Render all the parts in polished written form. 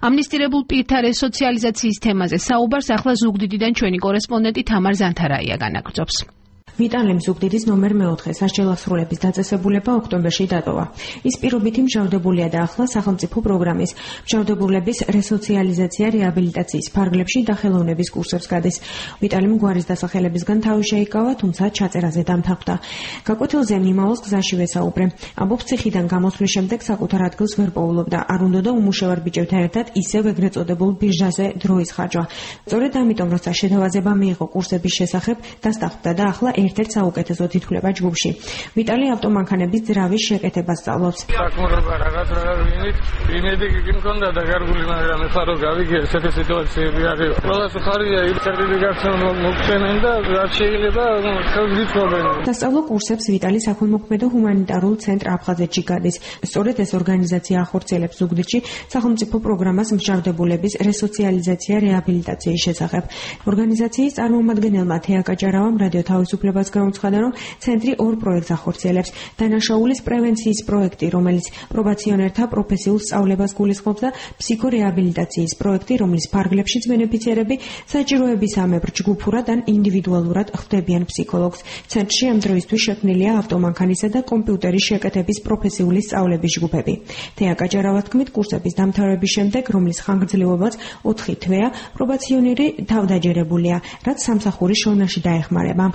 ამნისტირებულ პირთა რესოციალიზაციის თემაზე საუბარს ახლა ზუგდიდიდან ჩვენი კორესპონდენტი თამარ ზანთარაია განაგრძობს. ვიტალემ ზუგდიდის ნომერ 4 სასჯელახსრულების დაწესებულება ოქტომბერში დატოვა. ის პირობითი მჟავდებულია და ახლა სახელმწიფო პროგრამის მჟავდებულების რესოციალიზაცია რეაბილიტაციის ფარგლებში და ხელოვნების კურსებს გადის. ვიტალემ გვარის დასახელებისგან თავი შეიკავა, თუმცა ჩაწერაზე დამთავრდა. გაკვეთილზე მიმავალს გზაში ვესაუბრე. ამბობს, ციხიდან გამოსვლის შემდეგ საკუთარ ადგილს ვერ პოულობდა. არ უნდოდა უმუშევარ ბიჭებთან ერთად ისევ ეგრეთ წოდებულ ბირჟაზე დროის ხარჯვა. სწორედ ამიტომ, როცა შეთავაზება მიიღო კურსების შესახებ, დასტახვდა და ახლა ერთ-ერთ საუკეთესოდ ითვლება ჯგუფში. ვიტალი ავტომანქანების ძრავის შეკეთებას სწავლობს. საკმაოდ რაღაც იმედი გიმქონდა და გარგული, მაგრამ ეხლა რო გავიგე ესეთი სიტუაციები არის. ყველას ხარია იმ სერტიფიკაციო მოგწენენ და რაც შეიძლება ხელს გიწვევენ. დასწავლო კურსებს ვიტალი საქველმოქმედო ჰუმანიტარულ ცენტრ აფხაზეთში გადის. სწორედ ეს ორგანიზაცია ახორციელებს ზუგდიდში სახელმწიფო პროგრამას მჟავდებულების რესოციალიზაცია რეაბილიტაციის შესახებ. ორგანიზაციის წარმომადგენელმა თეა კაჭარავამ რადიო თავისუფლებას გამოცხადა, რომ ცენტრი ორ პროექტს ახორციელებს. დანაშაულის პრევენციის პროექტი, რომელიც პრობაციონერთა პროფესიულ სწავლებას გულისხმობს და ფსიქორეაბილიტაციის პროექტი, რომლის ფარგლებშიც ბენეფიციარები საჭიროებისამებრ ჯგუფურად ან ინდივიდუალურად ხვდებიან ფსიქოლოგს. ცენტრში ამ დროისთვის შექმნილია ავტომანქანისა და კომპიუტერის შეკეთების პროფესიული სწავლების ჯგუფები. თეა კაჭარავას თქმით, კურსების დამთავრების შემდეგ, რომლის ხანგრძლივობაც 4 თვეა, პრობაციონერი თავდაჯერებულია, რაც სამსახურის შოვნაში დაეხმარება.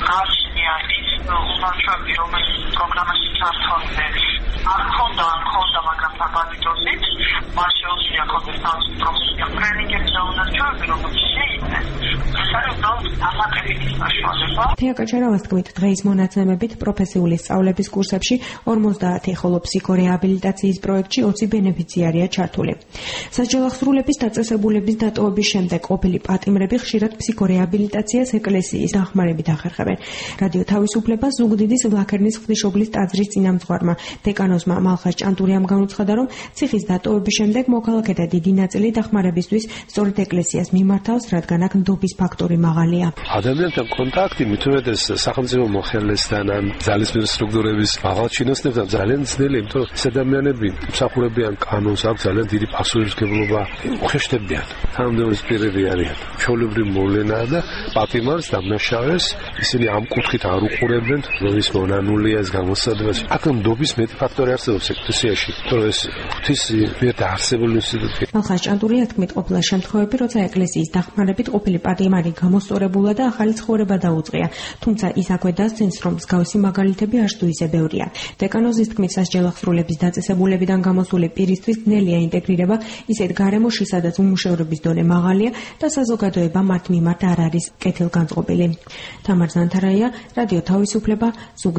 უმარჩვევი, რომელიც პროგრამაში ჩართონზე არ ქონდა, მაგრამ საბანიტოზით, მას შეუძლია ქონდეს თავისი პროფესია ტრენინგებზე უნარჩვევი, რომელიც შეიძლება. ეს არის უბრალოდ ამატებითი საშუალება. თეა კაჭარავას თქმით, დღეის მონაცემებით პროფესიული სწავლების კურსებში 50, ხოლო ფსიქორეაბილიტაციის პროექტში 20 ბენეფიციარია ჩართული. სასჯელახსრულების დაწესებულების დატოვების შემდეგ ყოფილი პატიმრები ხშირად ფსიქორეაბილიტაციას ეკლესიის დახმარებით ახერხებენ. რადიო თავისუფლება ზუგდიდის ვლაქერნის ღვთისმშობლის ტაძრის წინამძღვარმა დეკანოზმა მალხაზ ჭანტურიამ განუცხადა, რომ ციხის დატოვების შემდეგ მოქალაქეთა დიდი ნაწილი დახმარებისთვის სწორედ ეკლესიას მიმართავს, რადგან აქ ნდობის ფაქტორი მაღალია. ადამიანთან კონტაქტი მithumetes სახელმწიფო მოხელესთან ან ძალისმიერ სტრუქტურების მაღალჩინოსნებთან ძალიან ძნელი, იმიტომ რომ ეს ადამიანები მსახურებიან კანონს, აქვს ძალიან დიდი პასუხისმგებლობა, უხეშტებიან. თანამდებობის პირები არიან. ჩვეულებრივ მოვლენაა და პატიმარს დამნაშავეს ისინი ამ კუთხით არ უყურებენ, რომ ის მონანულია ეს გამოსცადებას. აქ ნდობის მეტი ფაქტორი არსებობს ეკლესიაში, რომ ეს ღვთის მიერ დაარსებული ინსტიტუტია. მალხაზ ჭანტურია თქმით, ყოფილა შემთხვევები, როცა ეკლესიის დახმარებით ყოფილი პატიმარი გამოსწორებულა და ახალი ცხოვრება დაუწყია. თუმცა ის აქვე დასცენს, რომ მსგავსი მაგალითები არ თუ ისე ბევრია. დეკანოზის თქმით, სასჯელახსრულების დაწესებულებიდან გამოსული პირისთვის ძნელია ინტეგრირება ისეთ გარემოში, სადაც უმუშევრობის დონე მაღალია და საზოგადოება მათ მიმართ არ არის კეთილგანწყობილი. თამარ ზანთარაია, რადიო თავისუფლება,